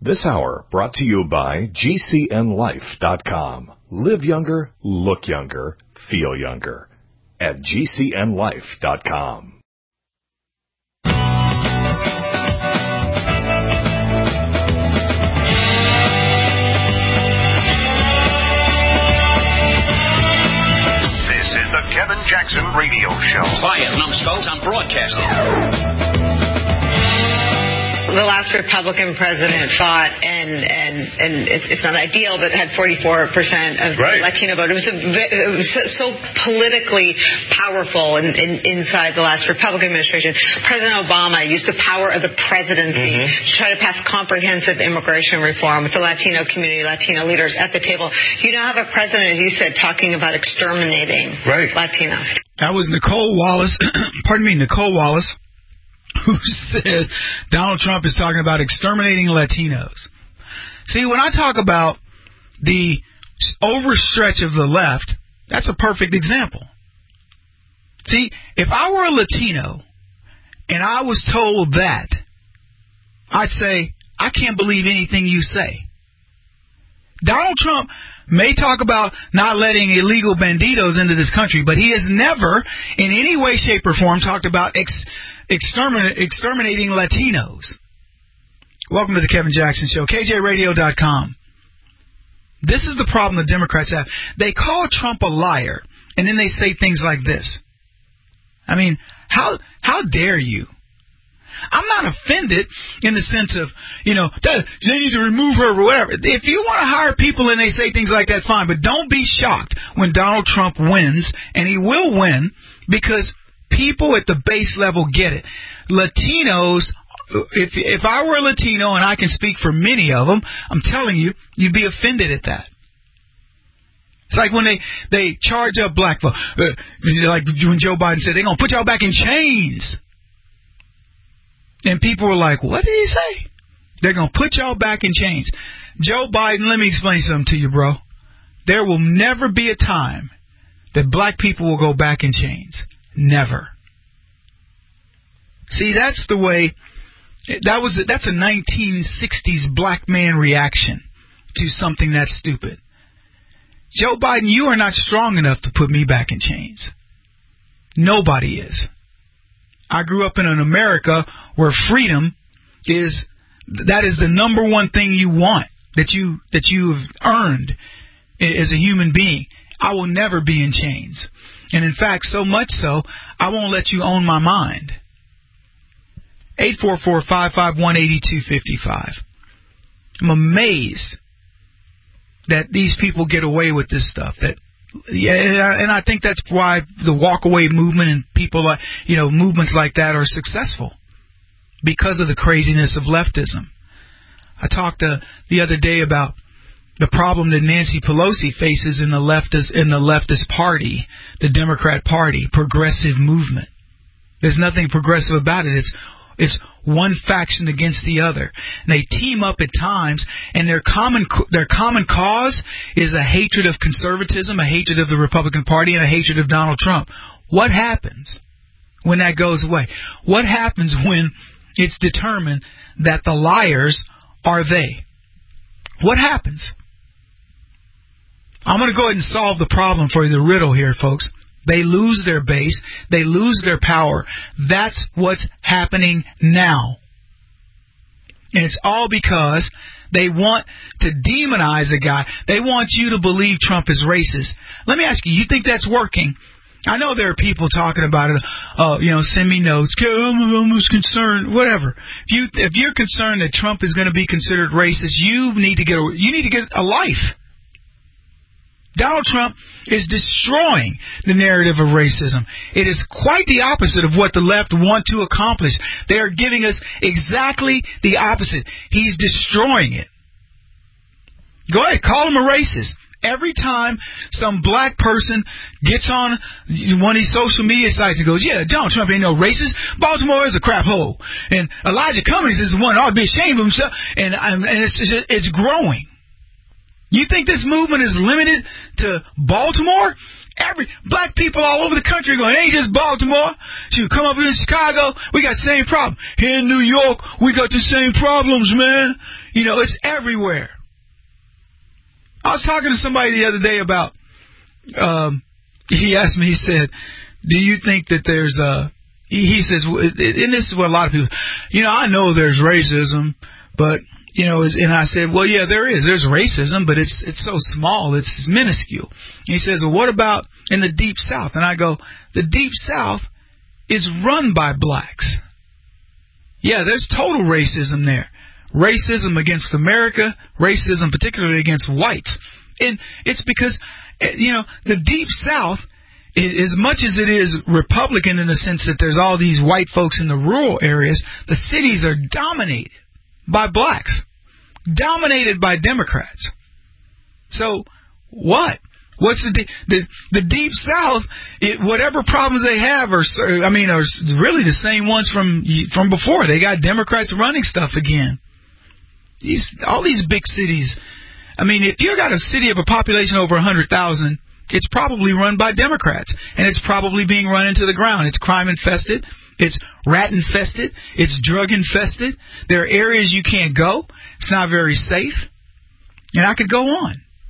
This hour brought to you by GCNLife.com. Live younger, look younger, feel younger. At GCNLife.com. This is the Kevin Jackson Radio Show. Quiet, numbskulls, I'm broadcasting. The last Republican president fought, and it's not ideal, but had 44% of the Latino vote. It was so politically powerful inside the last Republican administration. President Obama used the power of the presidency to try to pass comprehensive immigration reform with the Latino community, Latino leaders at the table. You now have a president, as you said, talking about exterminating Latinos. That was Nicole Wallace. Nicole Wallace, who says Donald Trump is talking about exterminating Latinos. See, when I talk about the overstretch of the left, that's a perfect example. See, if I were a Latino and I was told that, I'd say, I can't believe anything you say. Donald Trump may talk about not letting illegal banditos into this country, but he has never, in any way, shape, or form, talked about exterminating Latinos. Welcome to the Kevin Jackson Show, KJRadio.com. This is the problem the Democrats have. They call Trump a liar, and then they say things like this. I mean, how dare you? I'm not offended in the sense of, they need to remove her or whatever. If you want to hire people and they say things like that, fine. But don't be shocked when Donald Trump wins, and he will win, because people at the base level get it. Latinos, if I were a Latino, and I can speak for many of them, I'm telling you, you'd be offended at that. It's like when they charge up black folks. Like when Joe Biden said, they're going to put y'all back in chains. And people were like, what did he say? They're going to put y'all back in chains. Joe Biden, let me explain something to you, bro. There will never be a time that black people will go back in chains. Never. See, that's the way, that's a 1960s black man reaction to something that's stupid. Joe Biden, you are not strong enough to put me back in chains. Nobody is. I grew up in an America where freedom is the number one thing you want, that you have earned as a human being. I will never be in chains. And in fact, so much so, I won't let you own my mind. 844-551-8255. I'm amazed that these people get away with this stuff. And I think that's why the walkaway movement and people like, movements like that are successful, because of the craziness of leftism. I talked the other day about the problem that Nancy Pelosi faces in the leftist party, the Democrat Party, progressive movement. There's nothing progressive about it. It's one faction against the other. And they team up at times, and their common cause is a hatred of conservatism, a hatred of the Republican Party, and a hatred of Donald Trump. What happens when that goes away? What happens when it's determined that the liars are they? What happens? I'm going to go ahead and solve the problem for you, the riddle here, folks. They lose their base. They lose their power. That's what's happening now. And it's all because they want to demonize a guy. They want you to believe Trump is racist. Let me ask you, you think that's working? I know there are people talking about it. Send me notes. I'm almost concerned. Whatever. If you're concerned that Trump is going to be considered racist, you need to get a life. Donald Trump is destroying the narrative of racism. It is quite the opposite of what the left want to accomplish. They are giving us exactly the opposite. He's destroying it. Go ahead, call him a racist. Every time some black person gets on one of these social media sites and goes, yeah, Donald Trump ain't no racist. Baltimore is a crap hole. And Elijah Cummings is the one that ought to be ashamed of himself. And it's growing. You think this movement is limited to Baltimore? Black people all over the country going, it ain't just Baltimore. Shoot, come up here in Chicago, we got the same problem. Here in New York, we got the same problems, man. You know, it's everywhere. I was talking to somebody the other day about, he asked me, he said, do you think that there's he says, and this is what a lot of people, you know, I know there's racism, but, you know, and I said, well, yeah, there is. There's racism, but it's so small, it's minuscule. And he says, well, what about in the Deep South? And I go, the Deep South is run by blacks. Yeah, there's total racism there. Racism against America, racism particularly against whites. And it's because, you know, the Deep South, as much as it is Republican in the sense that there's all these white folks in the rural areas, the cities are dominated by blacks, dominated by Democrats. So what? What's the Deep South? Whatever problems they have are really the same ones from before. They got Democrats running stuff again. All these big cities. I mean, if you got a city of a population over 100,000, it's probably run by Democrats, and it's probably being run into the ground. It's crime infested. It's rat infested. It's drug infested. There are areas you can't go. It's not very safe. And I could go on.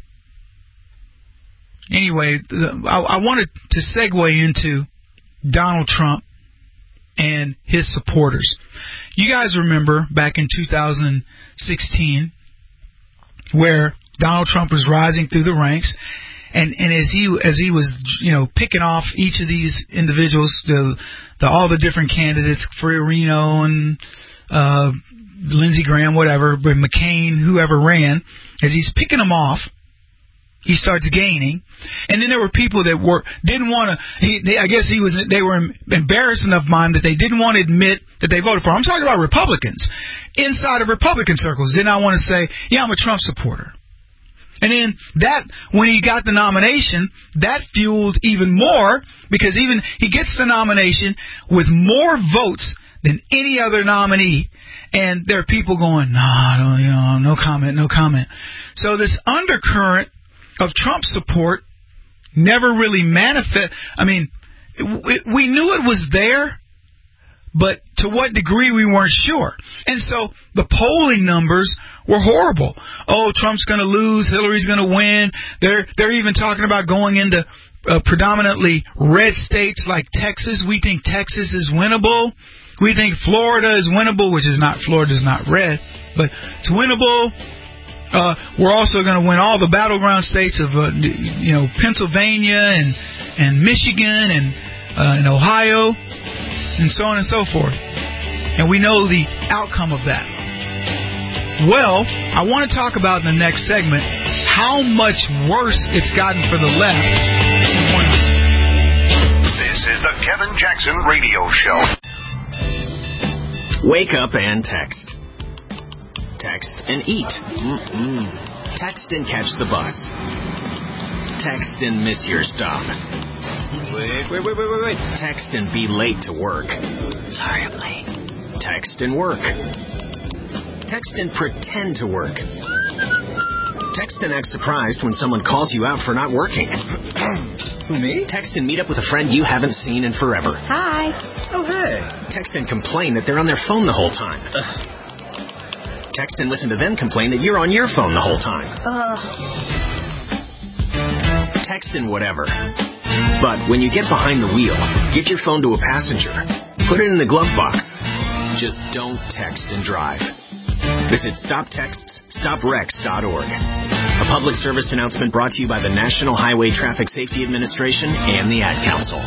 Anyway, I wanted to segue into Donald Trump and his supporters. You guys remember back in 2016 where Donald Trump was rising through the ranks, and as he was, you know, picking off each of these individuals, all the different candidates, Fiorino and Lindsey Graham, whatever, but McCain, whoever ran, as he's picking them off, he starts gaining, and then there were people that didn't want to. They were embarrassed enough, that they didn't want to admit that they voted for him. I'm talking about Republicans inside of Republican circles did not want to say, "Yeah, I'm a Trump supporter." And then when he got the nomination, that fueled even more, because even he gets the nomination with more votes than any other nominee. And there are people going, no comment. So this undercurrent of Trump support never really manifest. I mean, we knew it was there, but to what degree we weren't sure. And so the polling numbers were horrible. Oh, Trump's going to lose, Hillary's going to win. They're even talking about going into predominantly red states like Texas. We think Texas is winnable. We think Florida is winnable, Florida's not red, but it's winnable. We're also going to win all the battleground states of Pennsylvania and Michigan and Ohio and so on and so forth. And we know the outcome of that. Well, I want to talk about in the next segment how much worse it's gotten for the left. This is the Kevin Jackson Radio Show. Wake up and text. Text and eat. Text and catch the bus. Text and miss your stop. Wait. Text and be late to work. Sorry, I'm late. Text and work. Text and pretend to work. Text and act surprised when someone calls you out for not working. Me? Text and meet up with a friend you haven't seen in forever. Hi. Oh, hey. Text and complain that they're on their phone the whole time. Text and listen to them complain that you're on your phone the whole time. Text and whatever. But when you get behind the wheel, give your phone to a passenger. Put it in the glove box. Just don't text and drive. Visit StopTextsStopWrecks.org. A public service announcement brought to you by the National Highway Traffic Safety Administration and the Ad Council.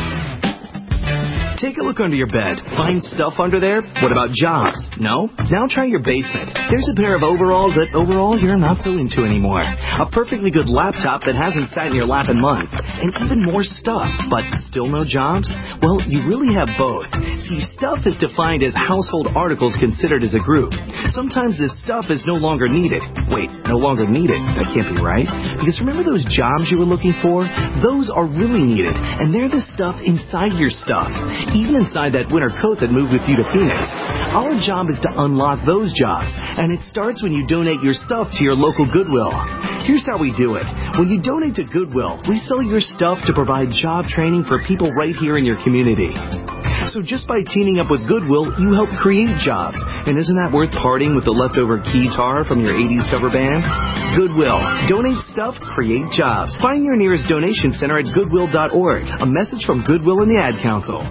Take a look under your bed. Find stuff under there? What about jobs? No? Now try your basement. There's a pair of overalls that overall you're not so into anymore. A perfectly good laptop that hasn't sat in your lap in months. And even more stuff, but still no jobs? Well, you really have both. See, stuff is defined as household articles considered as a group. Sometimes this stuff is no longer needed. Wait, no longer needed? That can't be right. Because remember those jobs you were looking for? Those are really needed. And they're the stuff inside your stuff. even inside that winter coat that moved with you to Phoenix. Our job is to unlock those jobs, and it starts when you donate your stuff to your local Goodwill. Here's how we do it. When you donate to Goodwill, we sell your stuff to provide job training for people right here in your community. So just by teaming up with Goodwill, you help create jobs. And isn't that worth parting with the leftover keytar from your 80s cover band? Goodwill. Donate stuff, create jobs. Find your nearest donation center at goodwill.org. A message from Goodwill and the Ad Council.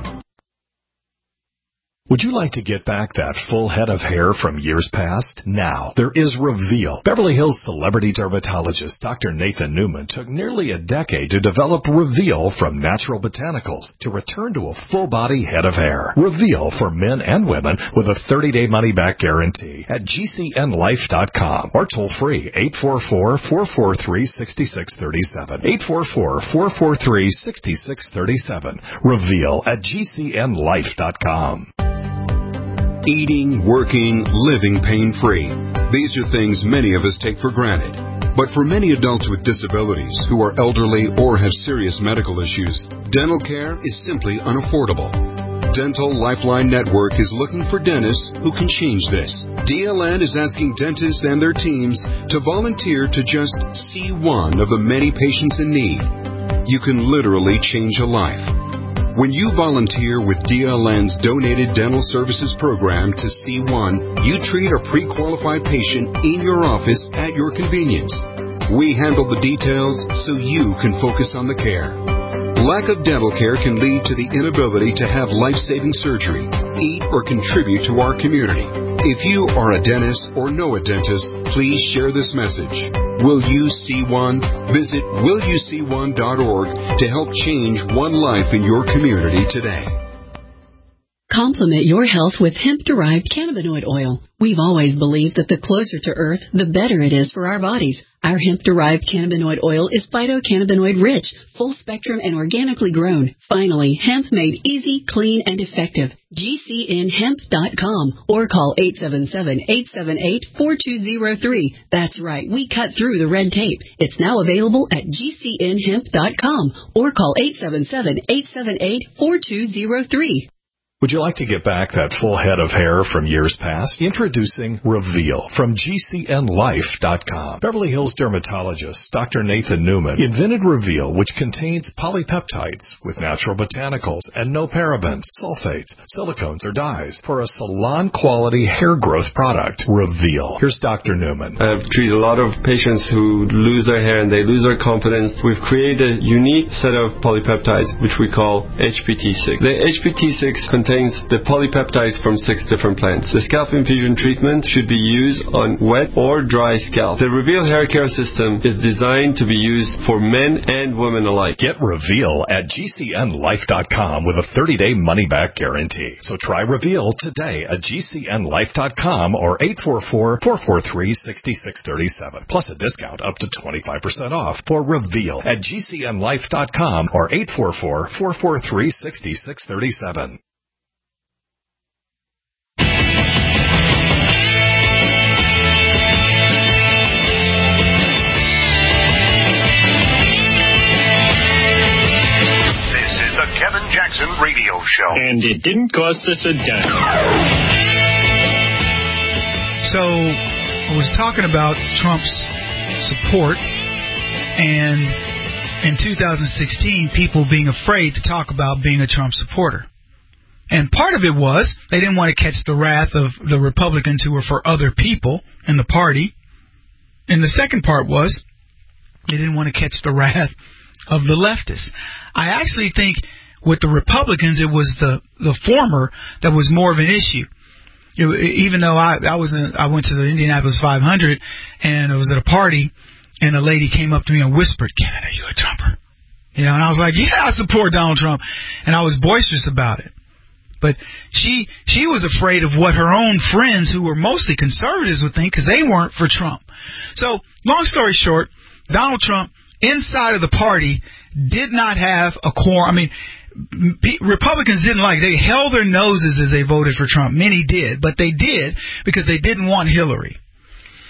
Would you like to get back that full head of hair from years past? Now, there is Reveal. Beverly Hills celebrity dermatologist Dr. Nathan Newman took nearly a decade to develop Reveal from natural botanicals to return to a full-body head of hair. Reveal for men and women with a 30-day money-back guarantee at GCNlife.com or toll-free 844-443-6637. 844-443-6637. Reveal at GCNlife.com. Eating, working, living pain-free. These are things many of us take for granted. But for many adults with disabilities who are elderly or have serious medical issues, dental care is simply unaffordable. Dental Lifeline Network is looking for dentists who can change this. DLN is asking dentists and their teams to volunteer to just see one of the many patients in need. You can literally change a life. When you volunteer with DLN's Donated Dental Services Program to C1, you treat a pre-qualified patient in your office at your convenience. We handle the details so you can focus on the care. Lack of dental care can lead to the inability to have life-saving surgery, eat, or contribute to our community. If you are a dentist or know a dentist, please share this message. Will You See One? Visit willyouseeone.org to help change one life in your community today. Complement your health with hemp-derived cannabinoid oil. We've always believed that the closer to Earth, the better it is for our bodies. Our hemp-derived cannabinoid oil is phytocannabinoid-rich, full-spectrum, and organically grown. Finally, hemp made easy, clean, and effective. GCNhemp.com or call 877-878-4203. That's right, we cut through the red tape. It's now available at GCNhemp.com or call 877-878-4203. Would you like to get back that full head of hair from years past? Introducing Reveal from GCNlife.com. Beverly Hills dermatologist Dr. Nathan Newman invented Reveal, which contains polypeptides with natural botanicals and no parabens, sulfates, silicones, or dyes for a salon-quality hair growth product. Reveal. Here's Dr. Newman. I've treated a lot of patients who lose their hair and they lose their confidence. We've created a unique set of polypeptides, which we call HPT6. The HPT6 contains the polypeptides from 6 different plants. The scalp infusion treatment should be used on wet or dry scalp. The Reveal hair care system is designed to be used for men and women alike. Get Reveal at GCNlife.com with a 30-day money-back guarantee. So try Reveal today at GCNlife.com or 844-443-6637. Plus a discount up to 25% off for Reveal at GCNlife.com or 844-443-6637. Kevin Jackson Radio Show. And it didn't cost us a dime. So, I was talking about Trump's support, and in 2016, people being afraid to talk about being a Trump supporter. And part of it was they didn't want to catch the wrath of the Republicans who were for other people in the party. And the second part was they didn't want to catch the wrath of the leftists. I actually think with the Republicans, it was the former that was more of an issue. Even though I went to the Indianapolis 500 and I was at a party and a lady came up to me and whispered, "Kevin, are you a Trumper?" And I was like, "Yeah, I support Donald Trump," and I was boisterous about it. But she was afraid of what her own friends, who were mostly conservatives, would think because they weren't for Trump. So, long story short, Donald Trump inside of the party did not have a quorum. I mean, Republicans didn't like it. They held their noses as they voted for Trump. Many did, but they did because they didn't want Hillary.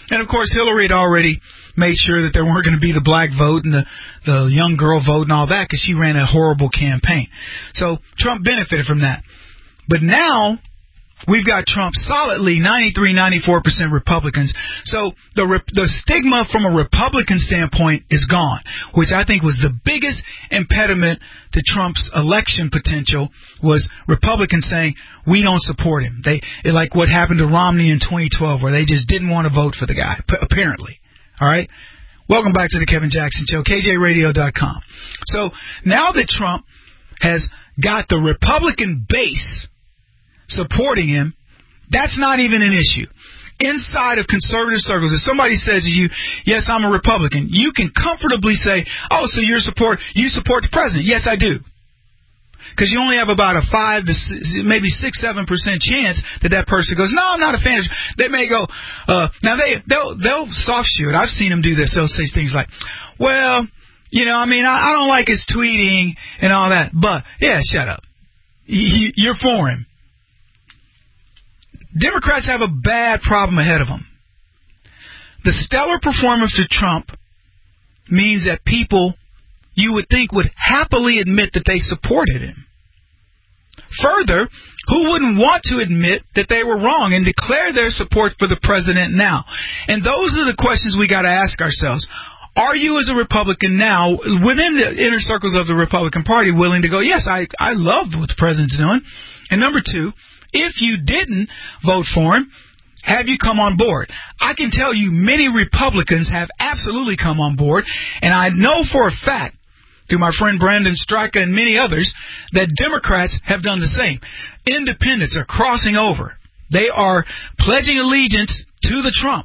And, of course, Hillary had already made sure that there weren't going to be the black vote and the young girl vote and all that because she ran a horrible campaign. So Trump benefited from that. But now we've got Trump solidly 93-94% Republicans. So the stigma from a Republican standpoint is gone, which I think was the biggest impediment to Trump's election potential was Republicans saying, we don't support him. Like what happened to Romney in 2012 where they just didn't want to vote for the guy, apparently. All right? Welcome back to the Kevin Jackson Show, KJRadio.com. So now that Trump has got the Republican base supporting him, that's not even an issue. Inside of conservative circles, if somebody says to you, yes, I'm a Republican, you can comfortably say, oh, so you support the president. Yes, I do. Because you only have about a 5 to maybe 6-7% chance that person goes, no, I'm not a fan. They may go, now they'll soft shoot. I've seen them do this. They'll say things like, well, I don't like his tweeting and all that. But, yeah, shut up. You're for him. Democrats have a bad problem ahead of them. The stellar performance of Trump means that people you would think would happily admit that they supported him. Further, who wouldn't want to admit that they were wrong and declare their support for the president now? And those are the questions we got to ask ourselves. Are you as a Republican now, within the inner circles of the Republican Party, willing to go, yes, I love what the president's doing? And number two, if you didn't vote for him, have you come on board? I can tell you many Republicans have absolutely come on board, and I know for a fact, through my friend Brandon Straka and many others, that Democrats have done the same. Independents are crossing over. They are pledging allegiance to the Trump.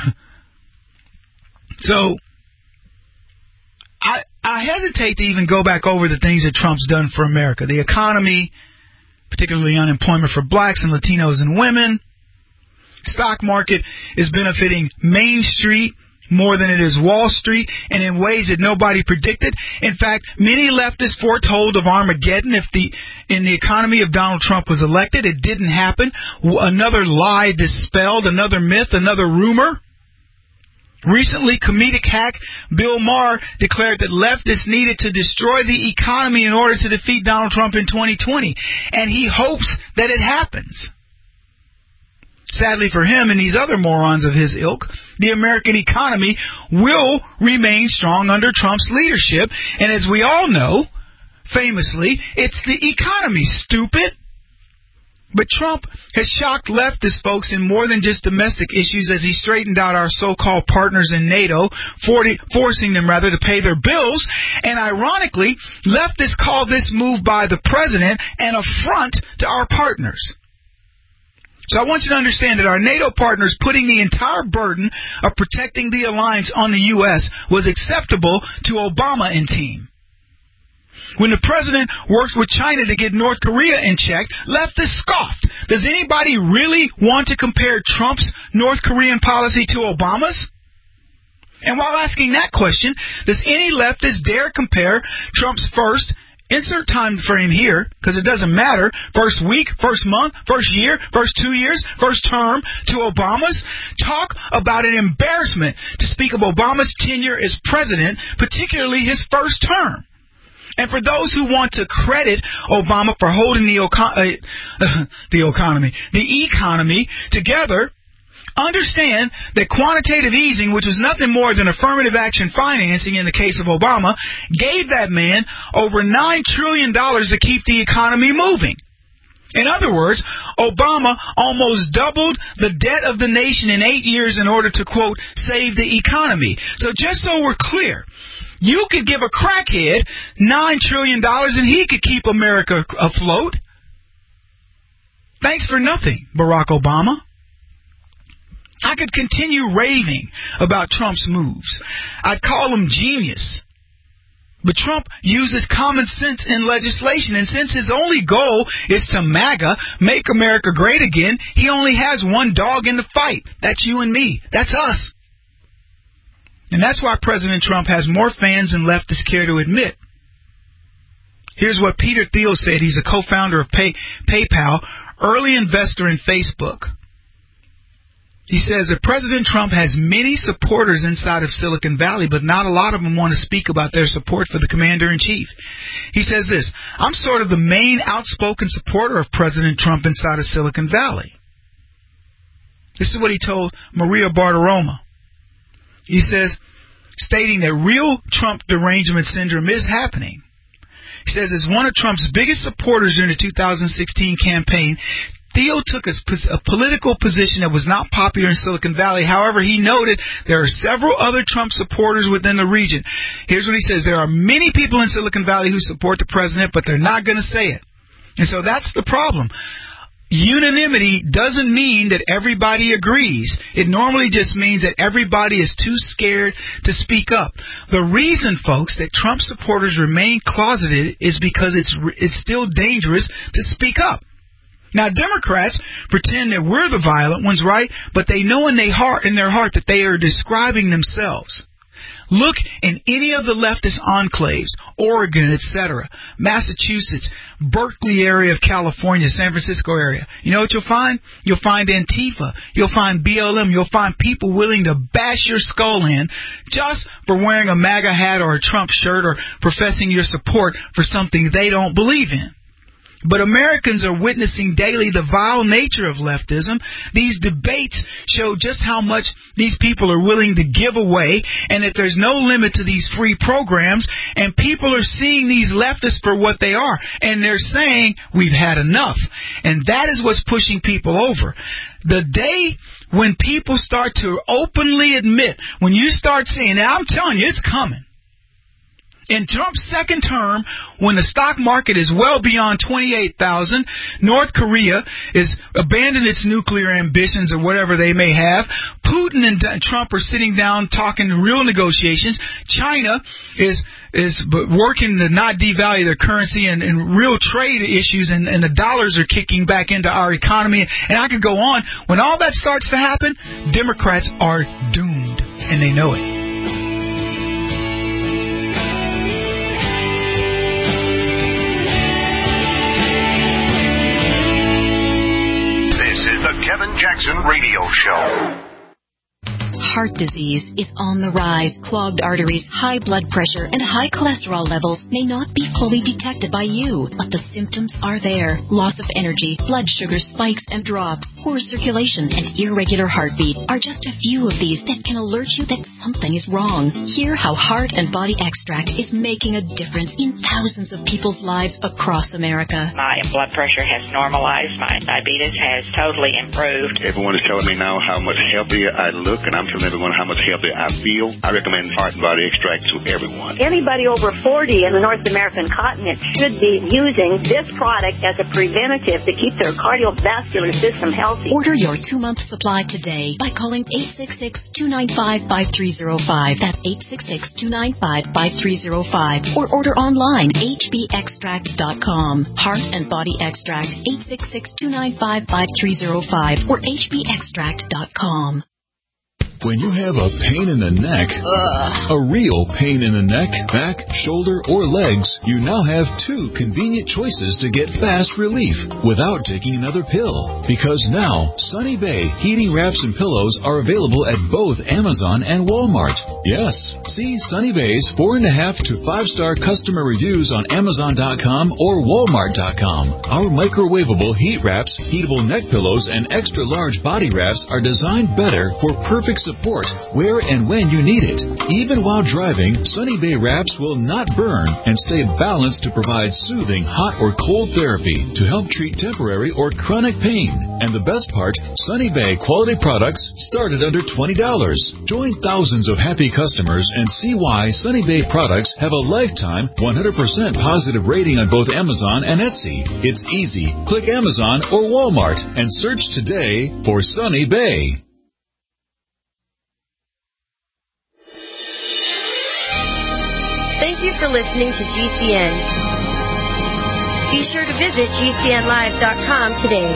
So, I hesitate to even go back over the things that Trump's done for America. The economy, particularly unemployment for blacks and Latinos and women. Stock market is benefiting Main Street more than it is Wall Street, and in ways that nobody predicted. In fact, many leftists foretold of Armageddon in the economy if Donald Trump was elected. It didn't happen. Another lie dispelled, another myth, another rumor. Recently, comedic hack Bill Maher declared that leftists needed to destroy the economy in order to defeat Donald Trump in 2020, and he hopes that it happens. Sadly for him and these other morons of his ilk, the American economy will remain strong under Trump's leadership. And as we all know, famously, it's the economy, stupid. But Trump has shocked leftist folks in more than just domestic issues as he straightened out our so-called partners in NATO, forcing them rather to pay their bills. And ironically, leftists call this move by the president an affront to our partners. So I want you to understand that our NATO partners putting the entire burden of protecting the alliance on the U.S. was acceptable to Obama and team. When the president worked with China to get North Korea in check, leftists scoffed. Does anybody really want to compare Trump's North Korean policy to Obama's? And while asking that question, does any leftist dare compare Trump's first insert time frame here, because it doesn't matter, first week, first month, first year, first 2 years, first term, to Obama's? Talk about an embarrassment to speak of Obama's tenure as president, particularly his first term. And for those who want to credit Obama for holding the economy together, understand that quantitative easing, which was nothing more than affirmative action financing in the case of Obama, gave that man over $9 trillion to keep the economy moving. In other words, Obama almost doubled the debt of the nation in 8 years in order to, quote, save the economy. So just so we're clear, you could give a crackhead $9 trillion and he could keep America afloat. Thanks for nothing, Barack Obama. I could continue raving about Trump's moves. I'd call him genius. But Trump uses common sense in legislation, and since his only goal is to MAGA, make America great again, he only has one dog in the fight. That's you and me. That's us. And that's why President Trump has more fans than leftists care to admit. Here's what Peter Thiel said. He's a co-founder of PayPal, early investor in Facebook. He says that President Trump has many supporters inside of Silicon Valley, but not a lot of them want to speak about their support for the commander-in-chief. He says this, I'm sort of the main outspoken supporter of President Trump inside of Silicon Valley. This is what he told Maria Bartiromo. He says, stating that real Trump derangement syndrome is happening. He says, as one of Trump's biggest supporters during the 2016 campaign, Theo took a political position that was not popular in Silicon Valley. However, he noted there are several other Trump supporters within the region. Here's what he says. There are many people in Silicon Valley who support the president, but they're not going to say it. And so that's the problem. Unanimity doesn't mean that everybody agrees. It normally just means that everybody is too scared to speak up. The reason, folks, that Trump supporters remain closeted is because it's still dangerous to speak up. Now, Democrats pretend that we're the violent ones, right? But they know in their heart that they are describing themselves. Look in any of the leftist enclaves, Oregon, etc., Massachusetts, Berkeley area of California, San Francisco area. You know what you'll find? You'll find Antifa. You'll find BLM. You'll find people willing to bash your skull in just for wearing a MAGA hat or a Trump shirt or professing your support for something they don't believe in. But Americans are witnessing daily the vile nature of leftism. These debates show just how much these people are willing to give away and that there's no limit to these free programs. And people are seeing these leftists for what they are. And they're saying, we've had enough. And that is what's pushing people over. The day when people start to openly admit, when you start seeing, now I'm telling you, it's coming. In Trump's second term, when the stock market is well beyond 28,000, North Korea is abandoned its nuclear ambitions or whatever they may have. Putin and Trump are sitting down talking real negotiations. China is working to not devalue their currency and real trade issues, and the dollars are kicking back into our economy. And I could go on. When all that starts to happen, Democrats are doomed, and they know it. The Kevin Jackson Radio Show. Heart disease is on the rise. Clogged arteries, high blood pressure, and high cholesterol levels may not be fully detected by you, but the symptoms are there. Loss of energy, blood sugar spikes and drops, poor circulation, and irregular heartbeat are just a few of these that can alert you that something is wrong. Hear how Heart and Body Extract is making a difference in thousands of people's lives across America. My blood pressure has normalized. My diabetes has totally improved. Everyone is telling me now how much healthier I look, and I'm telling everyone how much healthier I feel. I recommend Heart and Body Extract to everyone. Anybody over 40 in the North American continent should be using this product as a preventative to keep their cardiovascular system healthy. Order your 2-month supply today by calling 866-295-5305. That's 866-295-5305. Or order online, hbextract.com. Heart and Body Extract, 866-295-5305 or hbextract.com. When you have a pain in the neck, a real pain in the neck, back, shoulder, or legs, you now have 2 convenient choices to get fast relief without taking another pill. Because now, Sunny Bay heating wraps and pillows are available at both Amazon and Walmart. Yes, see Sunny Bay's 4.5 to 5-star customer reviews on Amazon.com or Walmart.com. Our microwavable heat wraps, heatable neck pillows, and extra large body wraps are designed better for perfect support where and when you need it. Even while driving, Sunny Bay wraps will not burn and stay balanced to provide soothing hot or cold therapy to help treat temporary or chronic pain. And the best part, Sunny Bay quality products start at under $20. Join thousands of happy customers and see why Sunny Bay products have a lifetime 100% positive rating on both Amazon and Etsy. It's easy. Click Amazon or Walmart and search today for Sunny Bay. Thank you for listening to GCN. Be sure to visit GCNlive.com today.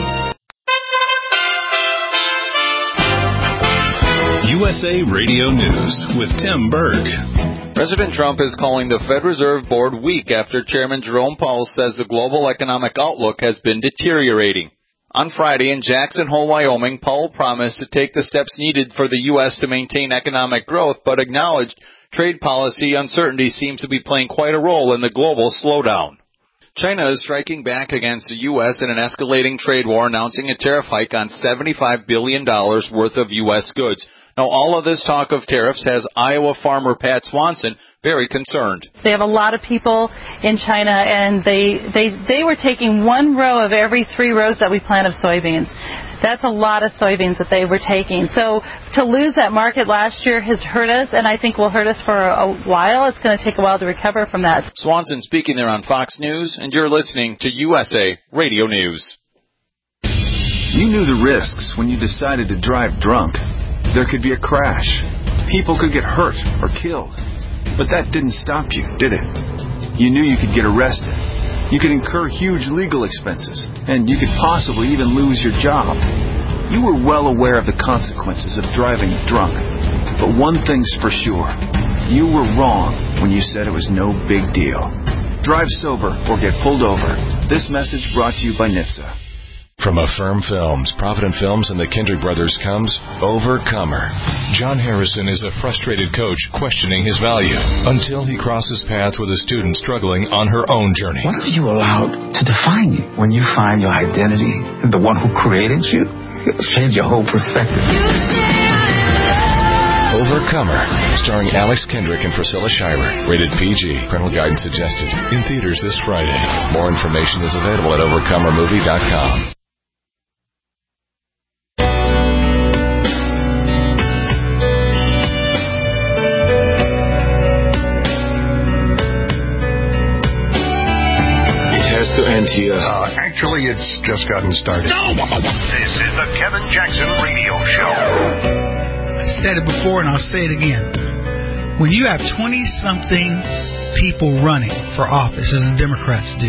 USA Radio News with Tim Berg. President Trump is calling the Fed Reserve Board weak after Chairman Jerome Powell says the global economic outlook has been deteriorating. On Friday in Jackson Hole, Wyoming, Powell promised to take the steps needed for the U.S. to maintain economic growth, but acknowledged trade policy uncertainty seems to be playing quite a role in the global slowdown. China is striking back against the U.S. in an escalating trade war, announcing a tariff hike on $75 billion worth of U.S. goods. Now, all of this talk of tariffs has Iowa farmer Pat Swanson very concerned. They have a lot of people in China, and they were taking 1 row of every 3 rows that we plant of soybeans. That's a lot of soybeans that they were taking. So to lose that market last year has hurt us, and I think will hurt us for a while. It's going to take a while to recover from that. Swanson speaking there on Fox News, and you're listening to USA Radio News. You knew the risks when you decided to drive drunk. There could be a crash. People could get hurt or killed. But that didn't stop you, did it? You knew you could get arrested. You could incur huge legal expenses, and you could possibly even lose your job. You were well aware of the consequences of driving drunk. But one thing's for sure. You were wrong when you said it was no big deal. Drive sober or get pulled over. This message brought to you by NHTSA. From Affirm Films, Provident Films, and the Kendrick Brothers comes Overcomer. John Harrison is a frustrated coach questioning his value until he crosses paths with a student struggling on her own journey. What are you allowed to define you? When you find your identity in the one who created you, it'll change your whole perspective. Overcomer, starring Alex Kendrick and Priscilla Shirer. Rated PG. Parental guidance suggested. In theaters this Friday. More information is available at overcomermovie.com. To end here. Actually, it's just gotten started. This is the Kevin Jackson Radio Show. I said it before and I'll say it again. When you have 20-something people running for office, as the Democrats do,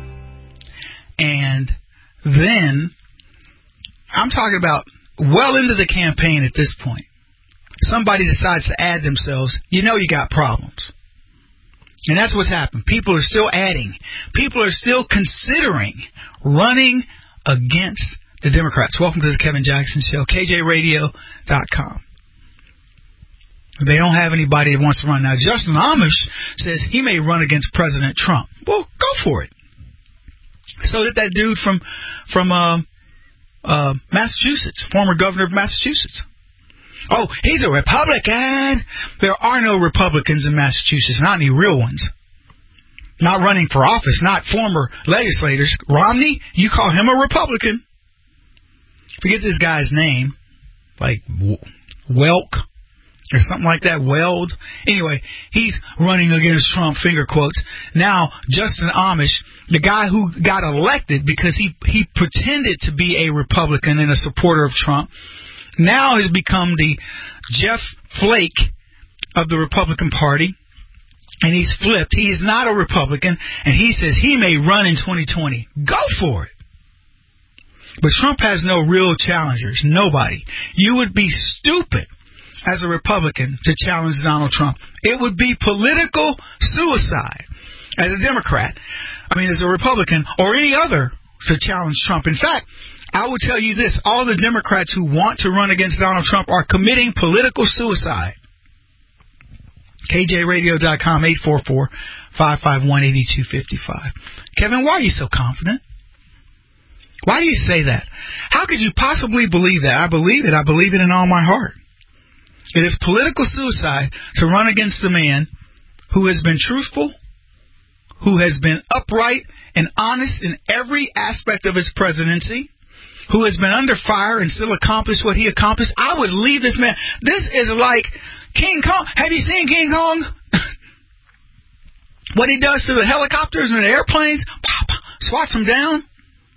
and then I'm talking about well into the campaign at this point, somebody decides to add themselves, you know you got problems. And that's what's happened. People are still adding. People are still considering running against the Democrats. Welcome to the Kevin Jackson Show, KJRadio.com. They don't have anybody that wants to run. Now, Justin Amish says he may run against President Trump. Well, go for it. So did that dude from Massachusetts, former governor of Massachusetts. Oh, he's a Republican. There are no Republicans in Massachusetts, not any real ones. Not running for office, not former legislators. Romney, you call him a Republican. Forget this guy's name, like Welk or something like that, Weld. Anyway, he's running against Trump, finger quotes. Now, Justin Amish, the guy who got elected because he pretended to be a Republican and a supporter of Trump, now has become the Jeff Flake of the Republican Party, and he's flipped. He is not a Republican, and he says he may run in 2020. Go for it. But Trump has no real challengers, nobody. You would be stupid as a Republican to challenge Donald Trump. It would be political suicide as a Democrat, as a Republican or any other to challenge Trump. In fact, I will tell you this, all the Democrats who want to run against Donald Trump are committing political suicide. KJRadio.com, 844-551-8255. Kevin, why are you so confident? Why do you say that? How could you possibly believe that? I believe it. I believe it in all my heart. It is political suicide to run against the man who has been truthful, who has been upright and honest in every aspect of his presidency, who has been under fire and still accomplished what he accomplished. I would leave this man. This is like King Kong. Have you seen King Kong? What he does to the helicopters and the airplanes? Swats them down.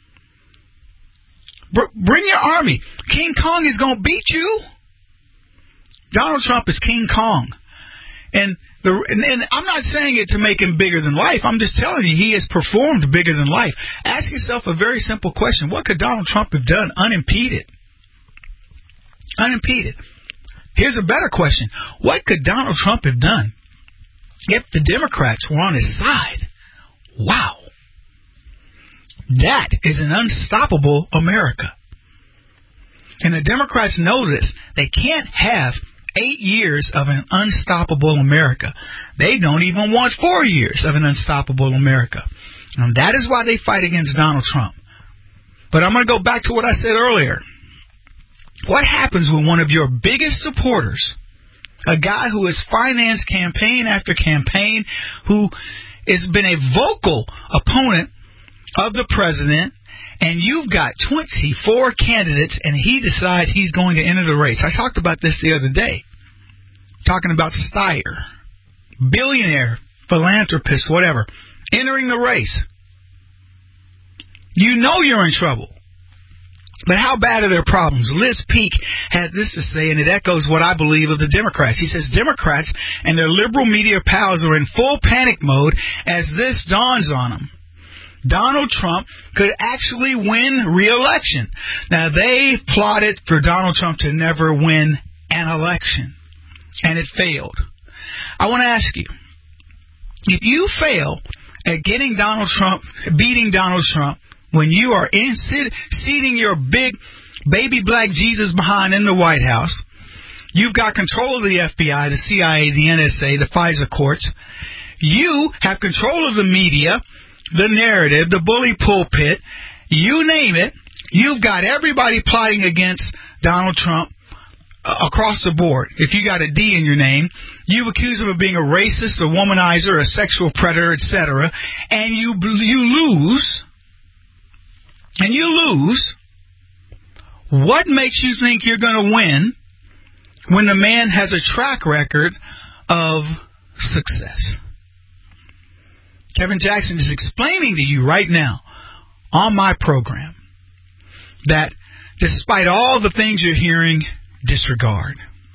Bring your army. King Kong is going to beat you. Donald Trump is King Kong. And I'm not saying it to make him bigger than life. I'm just telling you, he has performed bigger than life. Ask yourself a very simple question. What could Donald Trump have done unimpeded? Unimpeded. Here's a better question. What could Donald Trump have done if the Democrats were on his side? Wow. That is an unstoppable America. And the Democrats know this. They can't have 8 years of an unstoppable America. They don't even want 4 years of an unstoppable America. And that is why they fight against Donald Trump. But I'm going to go back to what I said earlier. What happens when one of your biggest supporters, a guy who has financed campaign after campaign, who has been a vocal opponent of the president, and you've got 24 candidates, and he decides he's going to enter the race? I talked about this the other day, talking about Steyer, billionaire, philanthropist, whatever, entering the race. You know you're in trouble. But how bad are their problems? Liz Peek had this to say, and it echoes what I believe of the Democrats. He says Democrats and their liberal media pals are in full panic mode as this dawns on them. Donald Trump could actually win re-election. Now, they plotted for Donald Trump to never win an election, and it failed. I want to ask you, if you fail at beating Donald Trump, when you are seating your big baby black Jesus behind in the White House, you've got control of the FBI, the CIA, the NSA, the FISA courts. You have control of the media, the narrative, the bully pulpit, you name it. You've got everybody plotting against Donald Trump across the board. If you got a D in your name, you accuse him of being a racist, a womanizer, a sexual predator, etc., and you lose. And you lose. What makes you think you're going to win when the man has a track record of success? Kevin Jackson is explaining to you right now on my program that despite all the things you're hearing, disregard.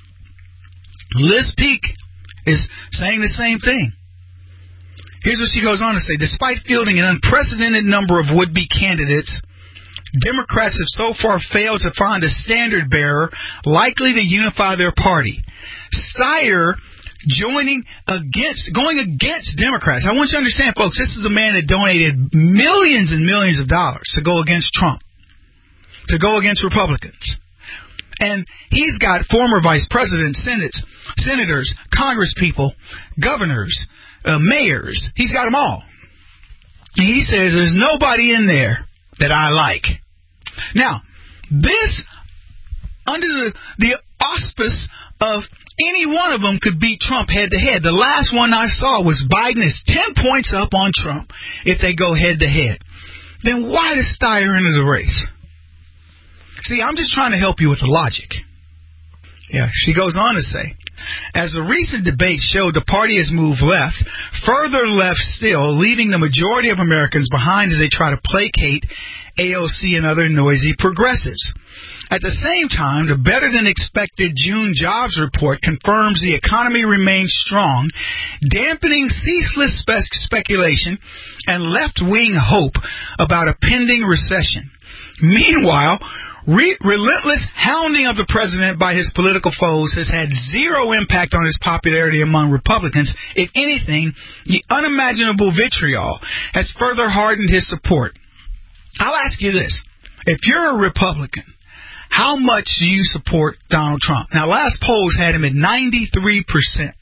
Liz Peek is saying the same thing. Here's what she goes on to say. Despite fielding an unprecedented number of would-be candidates, Democrats have so far failed to find a standard bearer likely to unify their party. Steyer going against Democrats. I want you to understand, folks, this is a man that donated millions and millions of dollars to go against Trump, to go against Republicans. And he's got former vice presidents, senators, congresspeople, governors, mayors. He's got them all. And he says there's nobody in there that I like. Now, this, under the auspice of any one of them could beat Trump head-to-head. The last one I saw was Biden is 10 points up on Trump if they go head-to-head. Then why does Steyer enter the race? See, I'm just trying to help you with the logic. Yeah, she goes on to say, as the recent debate showed, the party has moved left, further left still, leaving the majority of Americans behind as they try to placate AOC and other noisy progressives. At the same time, the better-than-expected June jobs report confirms the economy remains strong, dampening ceaseless speculation and left-wing hope about a pending recession. Meanwhile, relentless hounding of the president by his political foes has had zero impact on his popularity among Republicans. If anything, the unimaginable vitriol has further hardened his support. I'll ask you this. If you're a Republican, how much do you support Donald Trump? Now, last polls had him at 93%.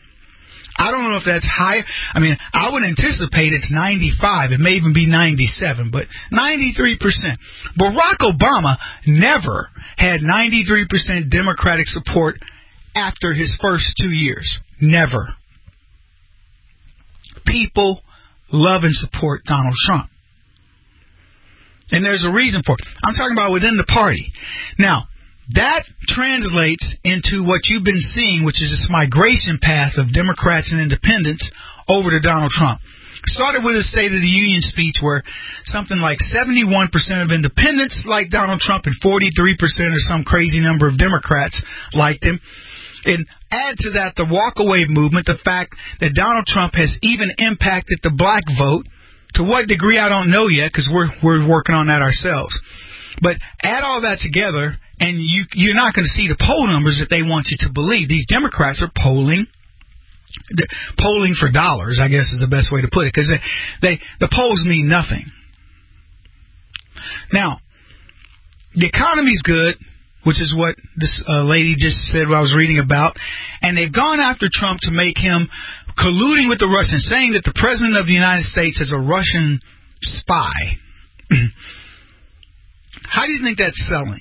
I don't know if that's higher. I mean, I would anticipate it's 95. It may even be 97, but 93%. Barack Obama never had 93% Democratic support after his first 2 years. Never. People love and support Donald Trump. And there's a reason for it. I'm talking about within the party. Now, that translates into what you've been seeing, which is this migration path of Democrats and independents over to Donald Trump. Started with a State of the Union speech where something like 71% of independents liked Donald Trump and 43% or some crazy number of Democrats liked him. And add to that the walkaway movement, the fact that Donald Trump has even impacted the black vote. To what degree, I don't know yet, because we're working on that ourselves. But add all that together, and you're not going to see the poll numbers that they want you to believe. These Democrats are polling for dollars, I guess is the best way to put it, because the polls mean nothing. Now, the economy's good, which is what this lady just said what I was reading about, and they've gone after Trump to make him colluding with the Russians, saying that the President of the United States is a Russian spy. How do you think that's selling?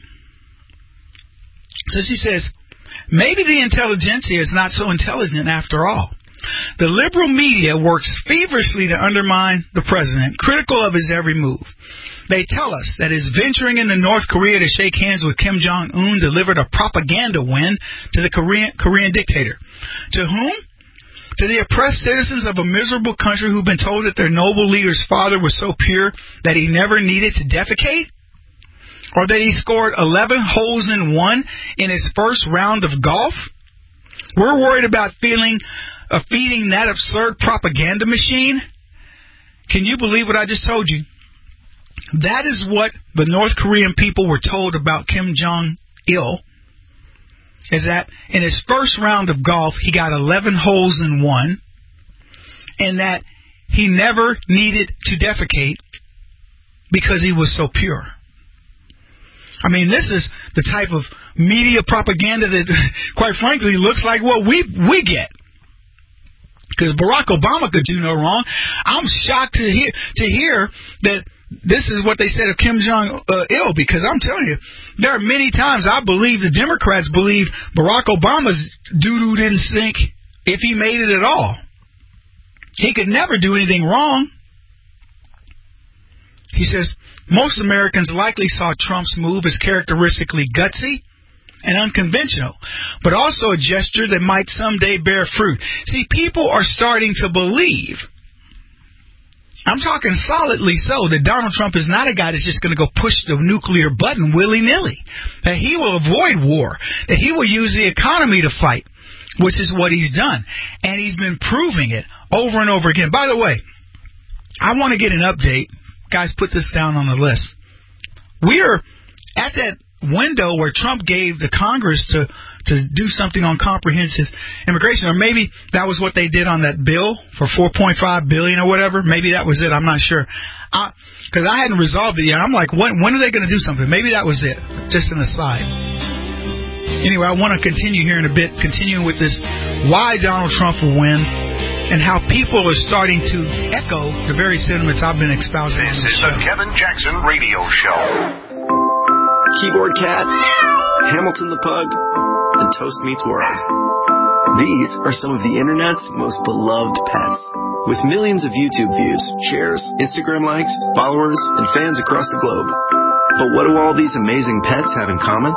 So she says, maybe the intelligentsia is not so intelligent after all. The liberal media works feverishly to undermine the president, critical of his every move. They tell us that his venturing into North Korea to shake hands with Kim Jong-un delivered a propaganda win to the Korean dictator. To whom? To the oppressed citizens of a miserable country who've been told that their noble leader's father was so pure that he never needed to defecate? Or that he scored 11 holes in one in his first round of golf? We're worried about feeding that absurd propaganda machine? Can you believe what I just told you? That is what the North Korean people were told about Kim Jong-il, is that in his first round of golf, he got 11 holes in one, and that he never needed to defecate because he was so pure. I mean, this is the type of media propaganda that, quite frankly, looks like what we get. Because Barack Obama could do no wrong. I'm shocked to hear that this is what they said of Kim Jong-il, because I'm telling you, there are many times I believe the Democrats believe Barack Obama's doo-doo didn't sink if he made it at all. He could never do anything wrong. He says, most Americans likely saw Trump's move as characteristically gutsy and unconventional, but also a gesture that might someday bear fruit. See, people are starting to believe, I'm talking solidly so, that Donald Trump is not a guy that's just going to go push the nuclear button willy-nilly, that he will avoid war, that he will use the economy to fight, which is what he's done. And he's been proving it over and over again. By the way, I want to get an update. Guys, put this down on the list. We're at that window where Trump gave the Congress to do something on comprehensive immigration, or maybe that was what they did on that bill for $4.5 billion or whatever. Maybe that was it. I'm not sure, because I hadn't resolved it yet. I'm like, when are they going to do something? Maybe that was it. Just an aside. Anyway, I want to continue here in a bit, continuing with this why Donald Trump will win, and how people are starting to echo the very sentiments I've been espousing. This is the Kevin Jackson Radio Show. Keyboard Cat, Hamilton the Pug, and Toast Meets World. These are some of the internet's most beloved pets. With millions of YouTube views, shares, Instagram likes, followers, and fans across the globe. But what do all these amazing pets have in common?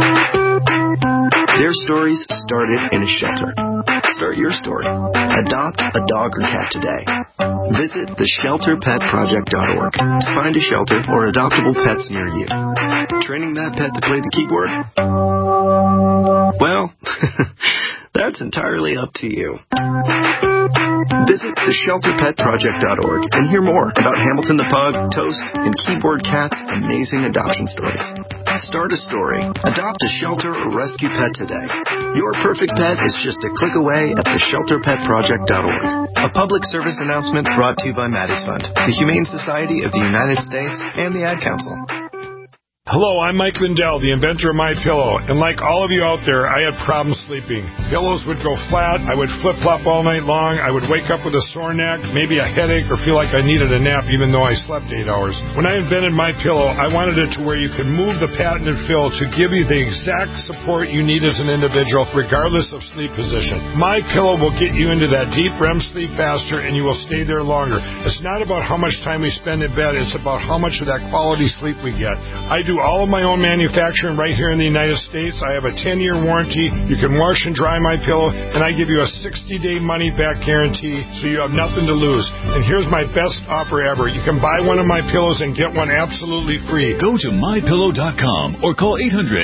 Their stories started in a shelter. Start your story. Adopt a dog or cat today. Visit theshelterpetproject.org to find a shelter or adoptable pets near you. Training that pet to play the keyboard? Well, that's entirely up to you. Visit theshelterpetproject.org and hear more about Hamilton the Pug, Toast, and Keyboard Cat's amazing adoption stories. Start a story. Adopt a shelter or rescue pet today. Your perfect pet is just a click away at theshelterpetproject.org. A public service announcement brought to you by Maddie's Fund, the Humane Society of the United States, and the Ad Council. Hello, I'm Mike Lindell, the inventor of MyPillow, and like all of you out there, I had problems sleeping. Pillows would go flat, I would flip-flop all night long, I would wake up with a sore neck, maybe a headache, or feel like I needed a nap even though I slept 8 hours. When I invented MyPillow, I wanted it to where you could move the patented fill to give you the exact support you need as an individual, regardless of sleep position. MyPillow will get you into that deep REM sleep faster, and you will stay there longer. It's not about how much time we spend in bed, it's about how much of that quality sleep we get. I do all of my own manufacturing right here in the United States. I have a 10-year warranty. You can wash and dry MyPillow, and I give you a 60-day money-back guarantee, so you have nothing to lose. And here's my best offer ever. You can buy one of my pillows and get one absolutely free. Go to MyPillow.com or call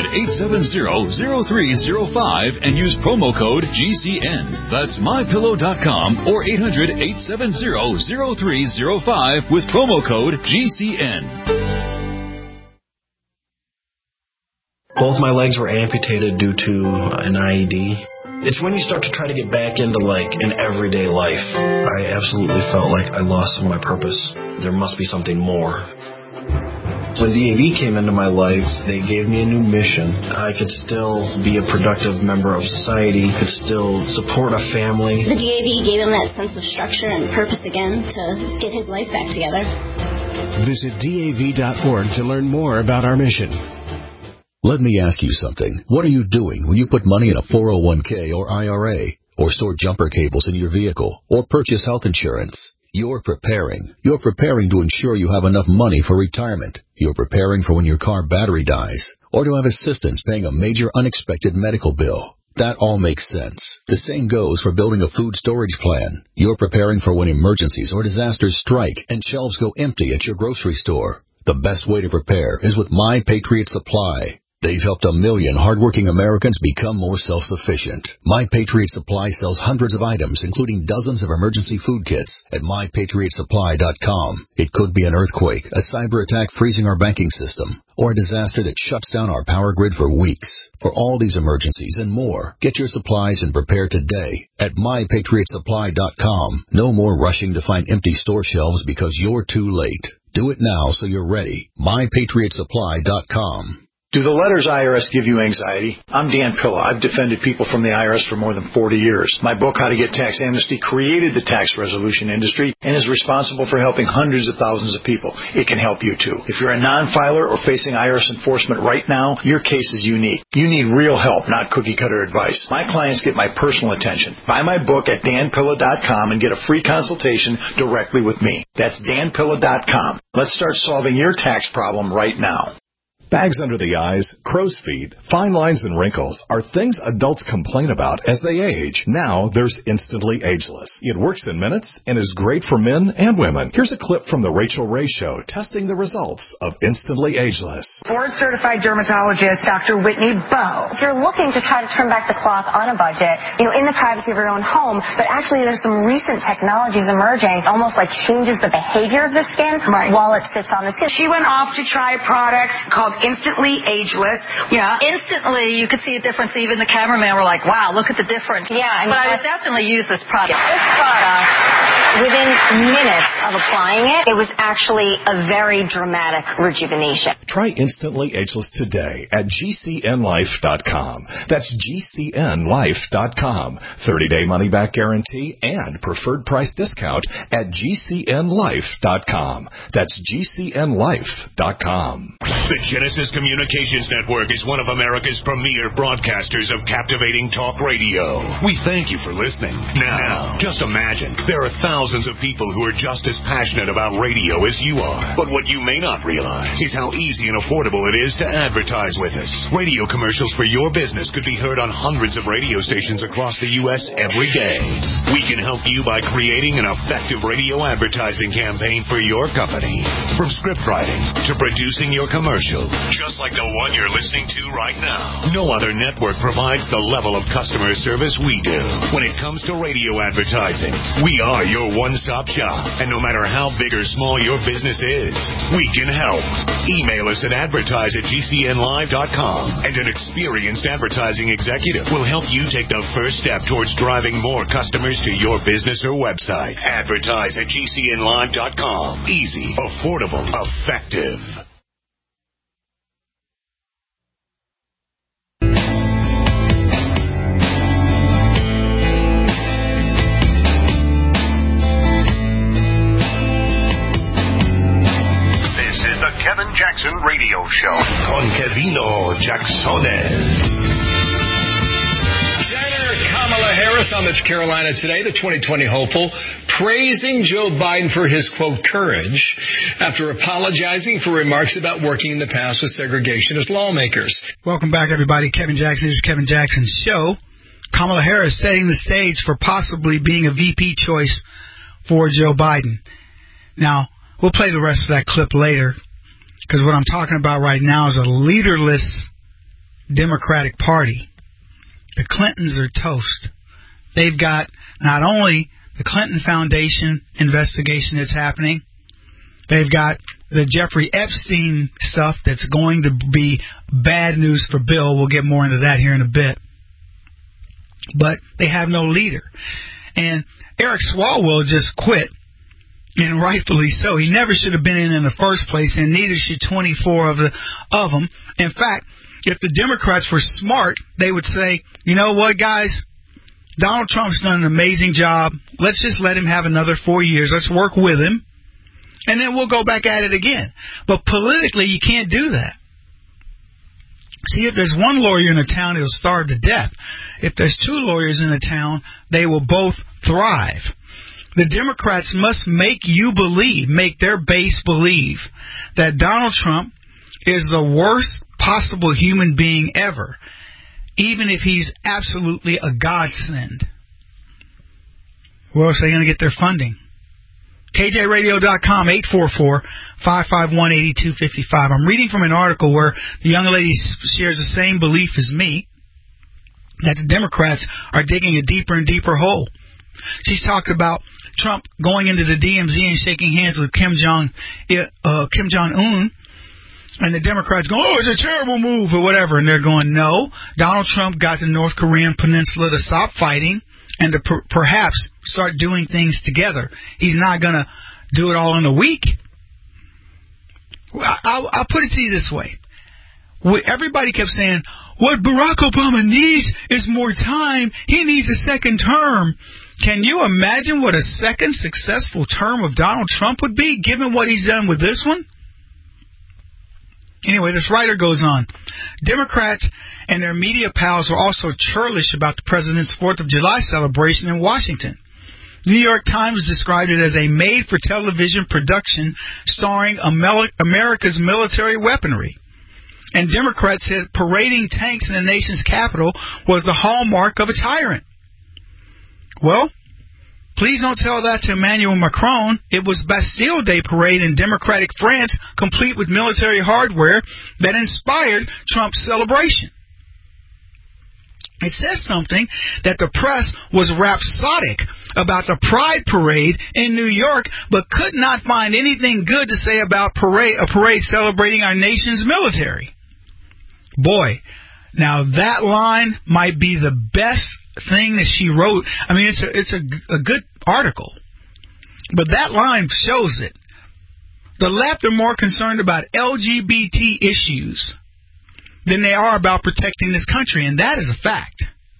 800-870-0305 and use promo code GCN. That's MyPillow.com or 800-870-0305 with promo code GCN. Both my legs were amputated due to an IED. It's when you start to try to get back into, an everyday life. I absolutely felt like I lost some of my purpose. There must be something more. When DAV came into my life, they gave me a new mission. I could still be a productive member of society, could still support a family. The DAV gave him that sense of structure and purpose again to get his life back together. Visit DAV.org to learn more about our mission. Let me ask you something. What are you doing when you put money in a 401k or IRA, or store jumper cables in your vehicle, or purchase health insurance? You're preparing. You're preparing to ensure you have enough money for retirement. You're preparing for when your car battery dies, or to have assistance paying a major unexpected medical bill. That all makes sense. The same goes for building a food storage plan. You're preparing for when emergencies or disasters strike and shelves go empty at your grocery store. The best way to prepare is with My Patriot Supply. They've helped 1 million hardworking Americans become more self-sufficient. My Patriot Supply sells hundreds of items, including dozens of emergency food kits at MyPatriotSupply.com. It could be an earthquake, a cyber attack freezing our banking system, or a disaster that shuts down our power grid for weeks. For all these emergencies and more, get your supplies and prepare today at MyPatriotSupply.com. No more rushing to find empty store shelves because you're too late. Do it now so you're ready. MyPatriotSupply.com. Do the letters IRS give you anxiety? I'm Dan Pilla. I've defended people from the IRS for more than 40 years. My book, How to Get Tax Amnesty, created the tax resolution industry and is responsible for helping hundreds of thousands of people. It can help you, too. If you're a non-filer or facing IRS enforcement right now, your case is unique. You need real help, not cookie-cutter advice. My clients get my personal attention. Buy my book at danpilla.com and get a free consultation directly with me. That's danpilla.com. Let's start solving your tax problem right now. Bags under the eyes, crow's feet, fine lines, and wrinkles are things adults complain about as they age. Now there's Instantly Ageless. It works in minutes and is great for men and women. Here's a clip from The Rachel Ray Show testing the results of Instantly Ageless. Board-certified dermatologist Dr. Whitney Bowe. If you're looking to try to turn back the clock on a budget, in the privacy of your own home, but actually there's some recent technologies emerging, almost like changes the behavior of the skin while it sits on the skin. She went off to try a product called Instantly Ageless. Yeah, instantly you could see a difference. Even the cameraman were like, wow, look at the difference. Yeah, but I would definitely use this product. This product, within minutes of applying it, it was actually a very dramatic rejuvenation. Try Instantly Ageless today at GCNLife.com. That's GCNLife.com. 30-day money-back guarantee and preferred price discount at GCNLife.com. That's GCNLife.com. The Genesis Communications Network is one of America's premier broadcasters of captivating talk radio. We thank you for listening. Now, just imagine, there are thousands of people who are just as passionate about radio as you are. But what you may not realize is how easy and affordable it is to advertise with us. Radio commercials for your business could be heard on hundreds of radio stations across the U.S. every day. We can help you by creating an effective radio advertising campaign for your company. From script writing to producing your commercial, just like the one you're listening to right now. No other network provides the level of customer service we do. When it comes to radio advertising, we are your one-stop shop. And no matter how big or small your business is, we can help. Email us at advertise@GCNlive.com, and an experienced advertising executive will help you take the first step towards driving more customers to your business or website. Advertise@GCNlive.com. Easy, affordable, effective. Kevin Jackson Radio Show con Kevino Jacksones. Senator Kamala Harris on North Carolina today, the 2020 hopeful, praising Joe Biden for his, quote, courage after apologizing for remarks about working in the past with segregationist lawmakers. Welcome back, everybody. Kevin Jackson. This is Kevin Jackson's show. Kamala Harris setting the stage for possibly being a VP choice for Joe Biden. Now, we'll play the rest of that clip later, because what I'm talking about right now is a leaderless Democratic Party. The Clintons are toast. They've got not only the Clinton Foundation investigation that's happening, they've got the Jeffrey Epstein stuff that's going to be bad news for Bill. We'll get more into that here in a bit. But they have no leader. And Eric Swalwell just quit And rightfully so. He never should have been in the first place, and neither should 24 of them. In fact, if the Democrats were smart, they would say, you know what, guys? Donald Trump's done an amazing job. Let's just let him have another 4 years. Let's work with him, and then we'll go back at it again. But politically, you can't do that. See, if there's one lawyer in a town, it'll starve to death. If there's two lawyers in a town, they will both thrive. The Democrats must make their base believe that Donald Trump is the worst possible human being ever, even if he's absolutely a godsend. Where else are they going to get their funding? KJRadio.com, 844-551-8255. I'm reading from an article where the young lady shares the same belief as me, that the Democrats are digging a deeper and deeper hole. She's talked about Trump going into the DMZ and shaking hands with Kim Jong-un, and the Democrats go, oh, it's a terrible move or whatever, and they're going, no, Donald Trump got the North Korean peninsula to stop fighting and to perhaps start doing things together. He's not going to do it all in a week. I'll put it to you this way. Everybody kept saying, what Barack Obama needs is more time. He needs a second term. Can you imagine what a second successful term of Donald Trump would be, given what he's done with this one? Anyway, this writer goes on. Democrats and their media pals were also churlish about the president's 4th of July celebration in Washington. The New York Times described it as a made-for-television production starring America's military weaponry. And Democrats said parading tanks in the nation's capital was the hallmark of a tyrant. Well, please don't tell that to Emmanuel Macron. It was Bastille Day parade in democratic France, complete with military hardware, that inspired Trump's celebration. It says something that the press was rhapsodic about the Pride Parade in New York, but could not find anything good to say about a parade celebrating our nation's military. Boy, now that line might be the best thing that she wrote. I mean, it's a good article, but that line shows it. The left are more concerned about LGBT issues than they are about protecting this country, and that is a fact.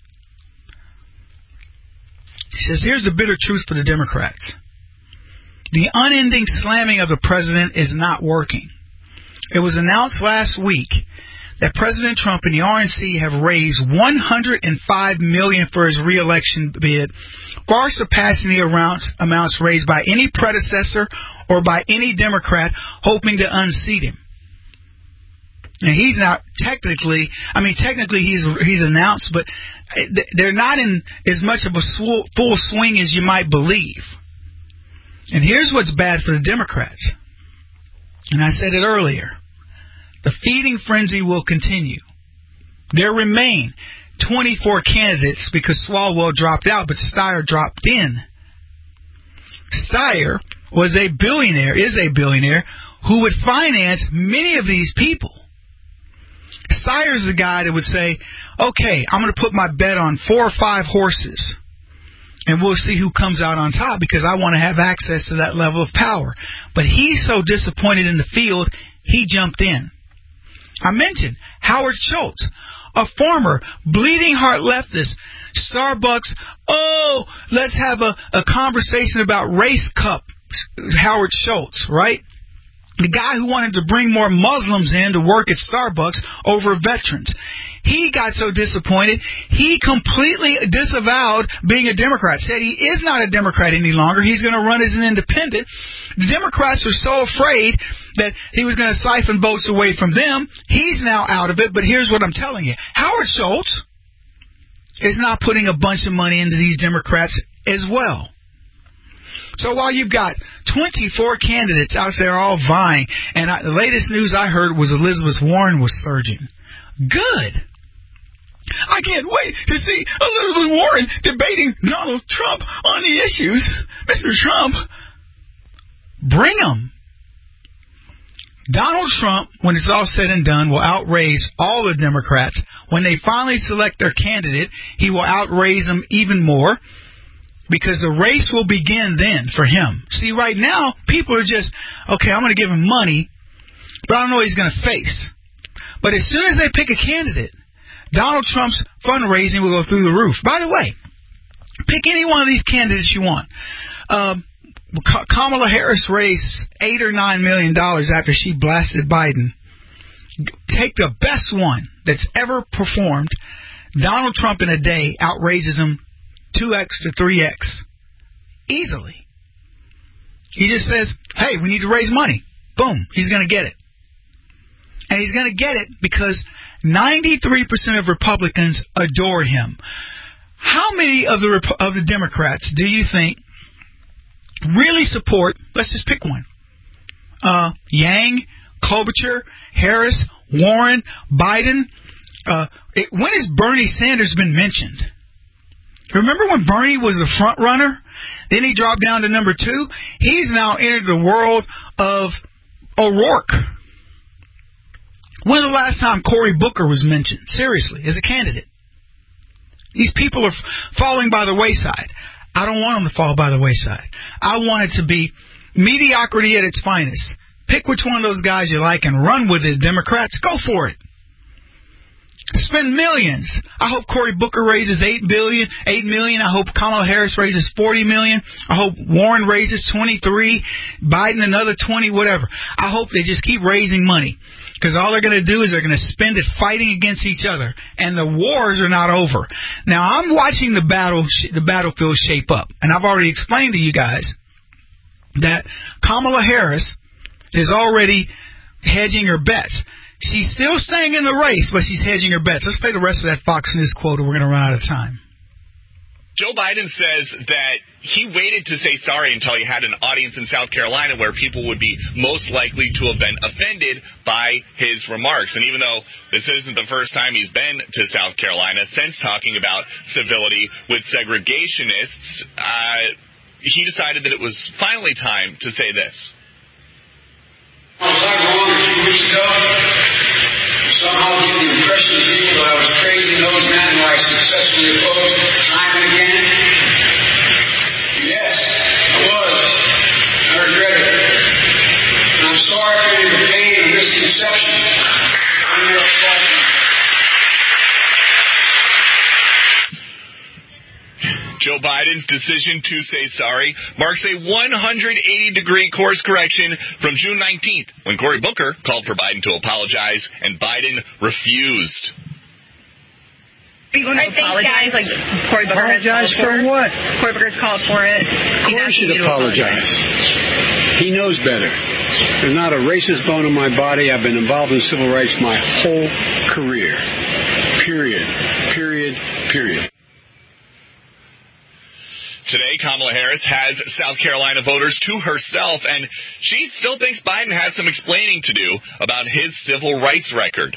He says, here's the bitter truth for the Democrats. The unending slamming of the president is not working. It was announced last week that President Trump and the RNC have raised $105 million for his re-election bid, far surpassing the amounts raised by any predecessor or by any Democrat hoping to unseat him. And he's not technically he's announced, but they're not in as much of a full swing as you might believe. And here's what's bad for the Democrats. And I said it earlier. The feeding frenzy will continue. There remain 24 candidates because Swalwell dropped out, but Steyer dropped in. Steyer is a billionaire who would finance many of these people. Steyer's the guy that would say, okay, I'm going to put my bet on 4 or 5 horses, and we'll see who comes out on top because I want to have access to that level of power. But he's so disappointed in the field, he jumped in. I mentioned Howard Schultz, a former bleeding heart leftist. Starbucks, let's have a conversation about race cup. Howard Schultz, right? The guy who wanted to bring more Muslims in to work at Starbucks over veterans. He got so disappointed, he completely disavowed being a Democrat, said he is not a Democrat any longer. He's going to run as an independent. The Democrats were so afraid that he was going to siphon votes away from them. He's now out of it, but here's what I'm telling you. Howard Schultz is not putting a bunch of money into these Democrats as well. So while you've got 24 candidates out there all vying, and the latest news I heard was Elizabeth Warren was surging. Good. I can't wait to see Elizabeth Warren debating Donald Trump on the issues. Mr. Trump, bring him. Donald Trump, when it's all said and done, will outraise all the Democrats. When they finally select their candidate, he will outraise them even more. because the race will begin then for him. See, right now, people are just, okay, I'm going to give him money, but I don't know what he's going to face. But as soon as they pick a candidate, Donald Trump's fundraising will go through the roof. By the way, pick any one of these candidates you want. Kamala Harris raised $8 or $9 million after she blasted Biden. Take the best one that's ever performed. Donald Trump in a day outraises him 2x to 3x. Easily. He just says, hey, we need to raise money. Boom. He's going to get it. And he's going to get it because 93% of Republicans adore him. How many of the Democrats do you think really support, let's just pick one, Yang, Klobuchar, Harris, Warren, Biden? When has Bernie Sanders been mentioned? Remember when Bernie was the front runner? Then he dropped down to number 2. He's now entered the world of O'Rourke. When's the last time Cory Booker was mentioned? Seriously, as a candidate. These people are falling by the wayside. I don't want them to fall by the wayside. I want it to be mediocrity at its finest. Pick which one of those guys you like and run with it, Democrats. Go for it. Spend millions. I hope Cory Booker raises $8 million. I hope Kamala Harris raises $40 million. I hope Warren raises 23, Biden another 20, whatever. I hope they just keep raising money, because all they're going to do is they're going to spend it fighting against each other, and the wars are not over. Now I'm watching the battlefield shape up, and I've already explained to you guys that Kamala Harris is already hedging her bets. She's still staying in the race, but she's hedging her bets. Let's play the rest of that Fox News quote, or we're going to run out of time. Joe Biden says that he waited to say sorry until he had an audience in South Carolina where people would be most likely to have been offended by his remarks. And even though this isn't the first time he's been to South Carolina since talking about civility with segregationists, he decided that it was finally time to say this. I was like wrong a few weeks ago. Somehow give the impression to people that I was crazy nosed man who I successfully opposed time and again. Yes, I was. I regret it. And I'm sorry for any of the pain and misconception. I'm your fault. Joe Biden's decision to say sorry marks a 180-degree course correction from June 19th, when Cory Booker called for Biden to apologize, and Biden refused. Are you going to apologize like Cory Booker has called for? For what? Cory Booker's called for it. Of course he should apologize. He knows better. There's not a racist bone in my body. I've been involved in civil rights my whole career. Period. Period. Period. Today, Kamala Harris has South Carolina voters to herself, and she still thinks Biden has some explaining to do about his civil rights record.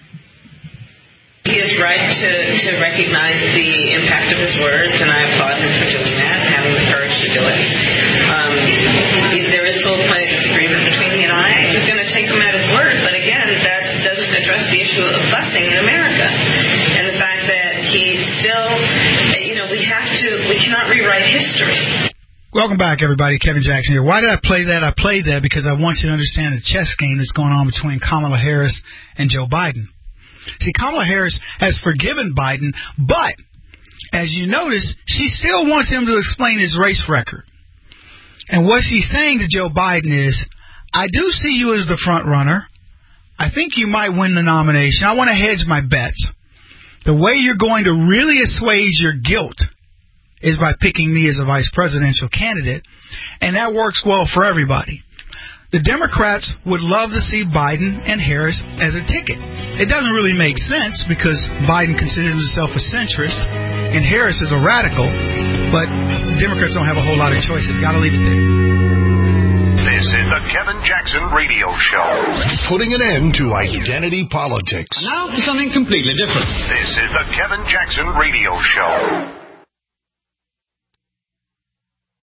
He is right to recognize the impact of his words, and I applaud him for doing that and having the courage to do it. There is still a point of disagreement between he and I. He's going to take him at his word, but again, that doesn't address the issue of busing in America. And the fact that he still, we cannot rewrite history. Welcome back, everybody. Kevin Jackson here. Why did I play that? I played that because I want you to understand the chess game that's going on between Kamala Harris and Joe Biden. See, Kamala Harris has forgiven Biden, but as you notice, she still wants him to explain his race record. And what she's saying to Joe Biden is, I do see you as the front runner. I think you might win the nomination. I want to hedge my bets. The way you're going to really assuage your guilt is by picking me as a vice presidential candidate, and that works well for everybody. The Democrats would love to see Biden and Harris as a ticket. It doesn't really make sense because Biden considers himself a centrist and Harris is a radical, but Democrats don't have a whole lot of choices. Got to leave it there. This is the Kevin Jackson Radio Show. Putting an end to identity politics. Now for something completely different. This is the Kevin Jackson Radio Show.